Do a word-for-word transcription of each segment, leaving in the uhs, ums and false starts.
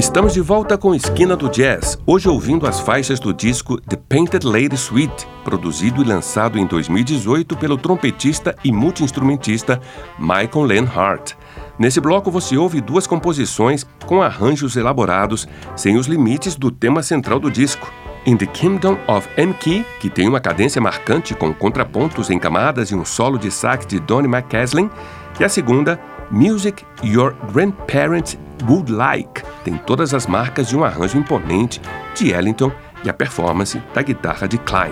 Estamos de volta com Esquina do Jazz, hoje ouvindo as faixas do disco The Painted Lady Suite, produzido e lançado em dois mil e dezoito pelo trompetista e multi-instrumentista Michael Len Hart. Nesse bloco você ouve duas composições com arranjos elaborados sem os limites do tema central do disco. In the Kingdom of M-Key, que tem uma cadência marcante com contrapontos em camadas e um solo de sax de Donnie McCaslin, e a segunda, Music Your Grandparents Would Like, tem todas as marcas de um arranjo imponente de Ellington e a performance da guitarra de Klein.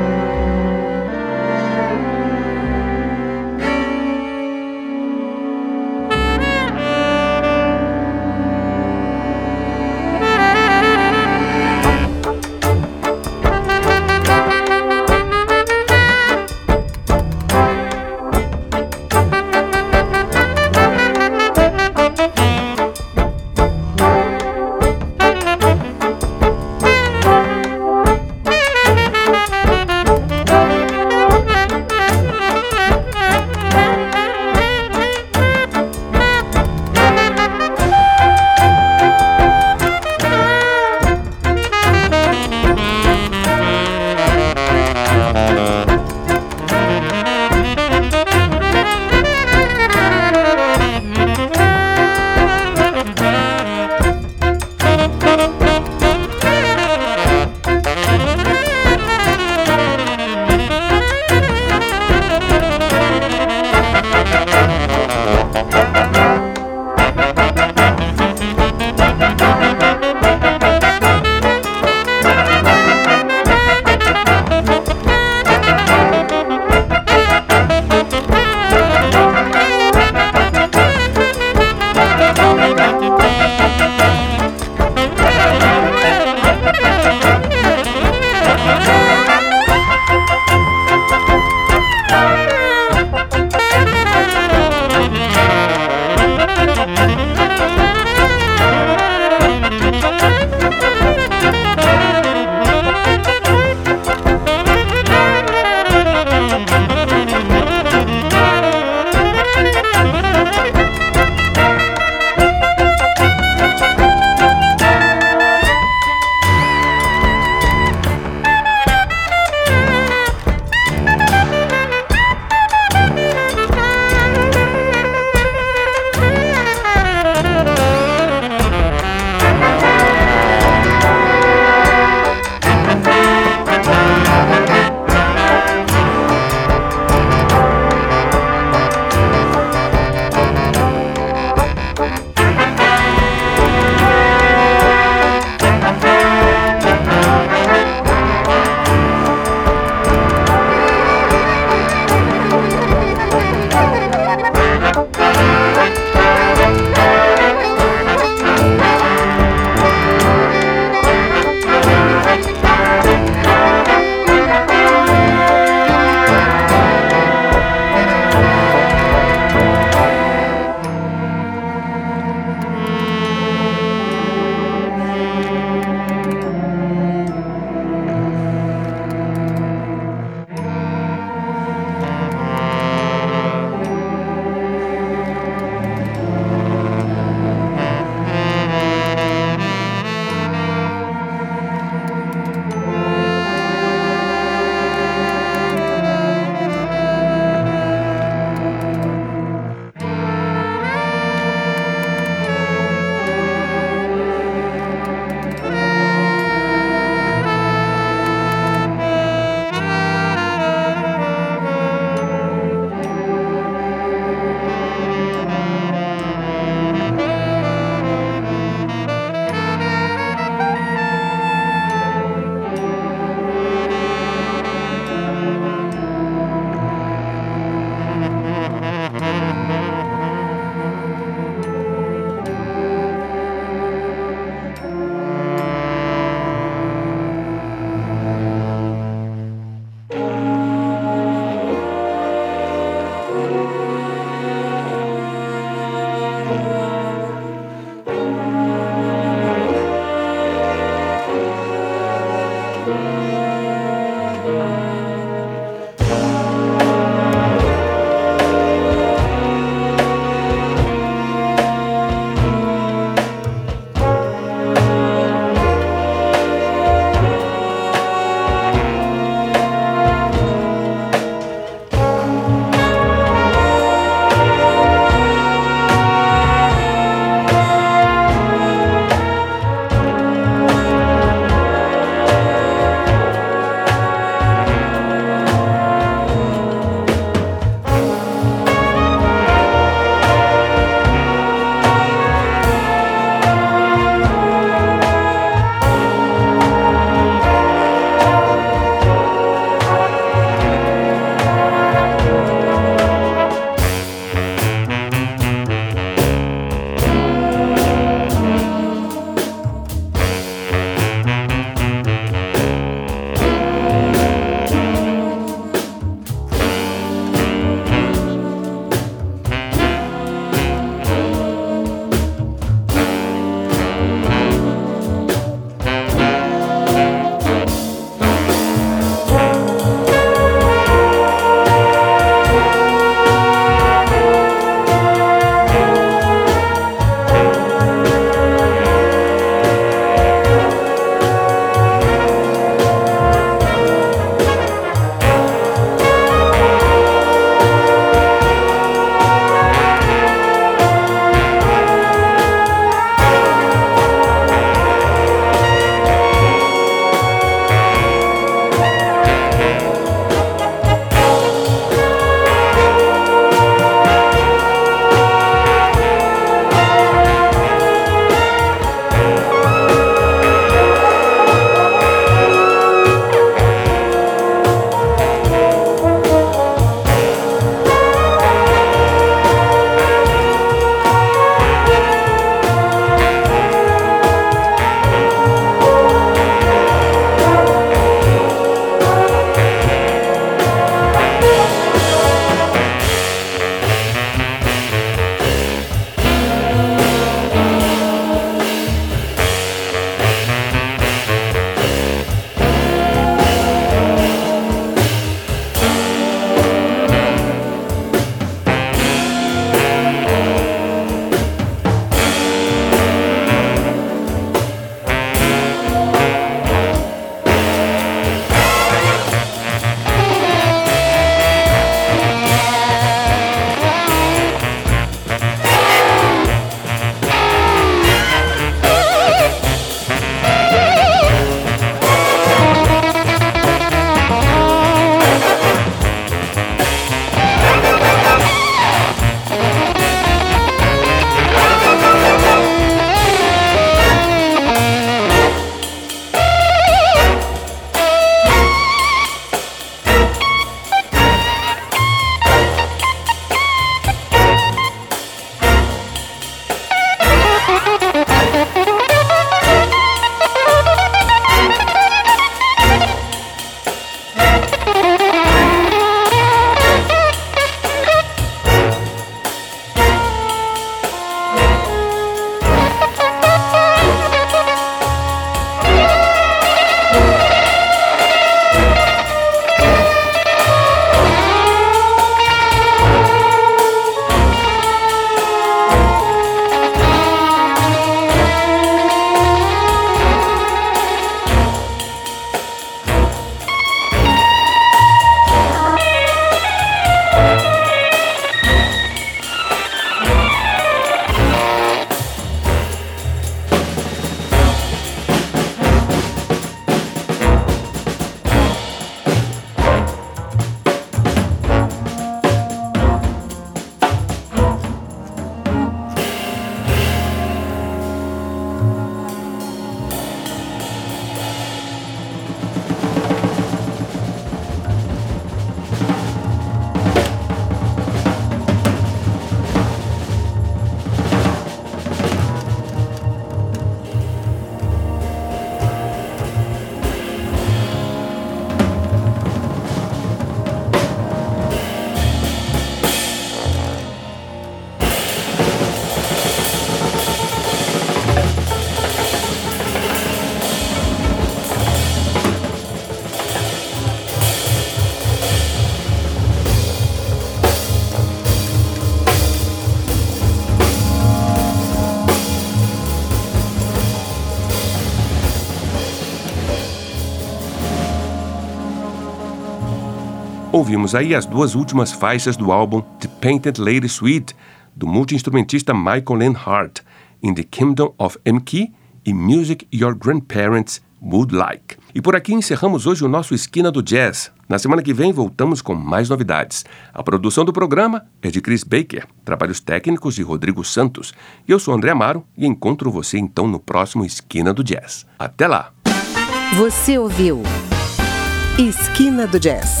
Ouvimos aí as duas últimas faixas do álbum The Painted Lady Suite, do multi-instrumentista Michael Len Hart, In the Kingdom of M-Key e Music Your Grandparents Would Like. E por aqui encerramos hoje o nosso Esquina do Jazz. Na semana que vem voltamos com mais novidades. A produção do programa é de Chris Baker, trabalhos técnicos de Rodrigo Santos. E eu sou André Amaro e encontro você então no próximo Esquina do Jazz. Até lá! Você ouviu Esquina do Jazz,